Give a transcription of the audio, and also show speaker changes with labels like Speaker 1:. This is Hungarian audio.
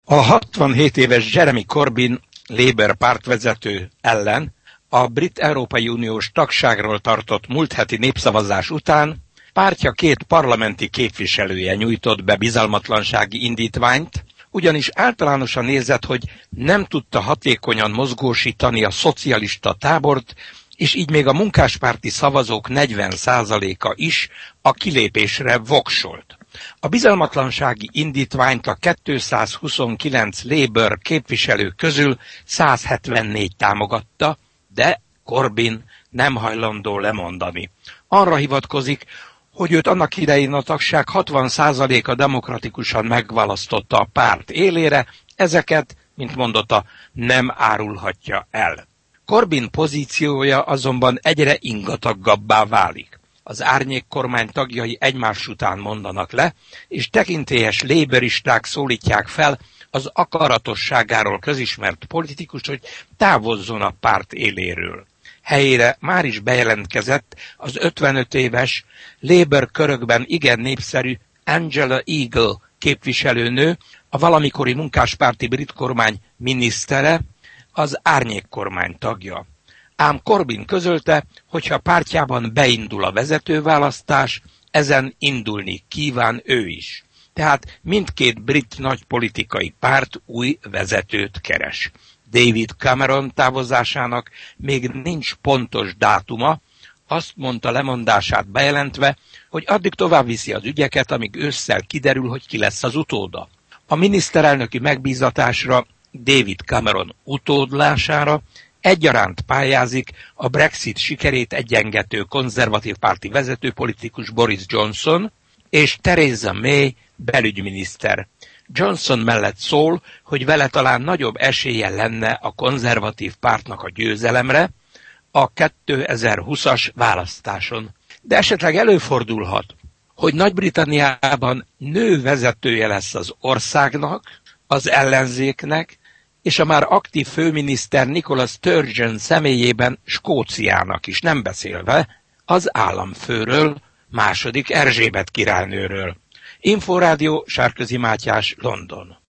Speaker 1: A 67 éves Jeremy Corbyn Labour pártvezető ellen a brit Európai Uniós tagságról tartott múlt heti népszavazás után pártja 2 parlamenti képviselője nyújtott be bizalmatlansági indítványt, ugyanis általánosan nézett, hogy nem tudta hatékonyan mozgósítani a szocialista tábort, és így még a munkáspárti szavazók 40%-a is a kilépésre voksolt. A bizalmatlansági indítványt a 229 Labour képviselő közül 174 támogatta, de Corbyn nem hajlandó lemondani. Arra hivatkozik, hogy őt annak idején a tagság 60%-a demokratikusan megválasztotta a párt élére, ezeket, mint mondotta, nem árulhatja el. Corbyn pozíciója azonban egyre ingatagabbá válik. Az árnyékkormány tagjai egymás után mondanak le, és tekintélyes laboristák szólítják fel az akaratosságáról közismert politikus, hogy távozzon a párt éléről. Helyére már is bejelentkezett az 55 éves, Labour körökben igen népszerű Angela Eagle képviselőnő, a valamikori munkáspárti brit kormány minisztere, az árnyékkormány tagja. Ám Corbyn közölte, hogyha pártjában beindul a vezetőválasztás, ezen indulni kíván ő is. Tehát mindkét brit nagy politikai párt új vezetőt keres. David Cameron távozásának még nincs pontos dátuma, azt mondta lemondását bejelentve, hogy addig tovább viszi az ügyeket, amíg ősszel kiderül, hogy ki lesz az utóda. A miniszterelnöki megbízatásra, David Cameron utódlására egyaránt pályázik a Brexit sikerét egyengető konzervatív párti vezetőpolitikus Boris Johnson és Theresa May belügyminiszter. Johnson mellett szól, hogy vele talán nagyobb esélye lenne a konzervatív pártnak a győzelemre a 2020-as választáson. De esetleg előfordulhat, hogy Nagy-Britanniában nő vezetője lesz az országnak, az ellenzéknek, és a már aktív főminiszter Nicola Sturgeon személyében Skóciának is, nem beszélve az államfőről, II. Erzsébet királynőről. Inforádió, Sárközi Mátyás, London.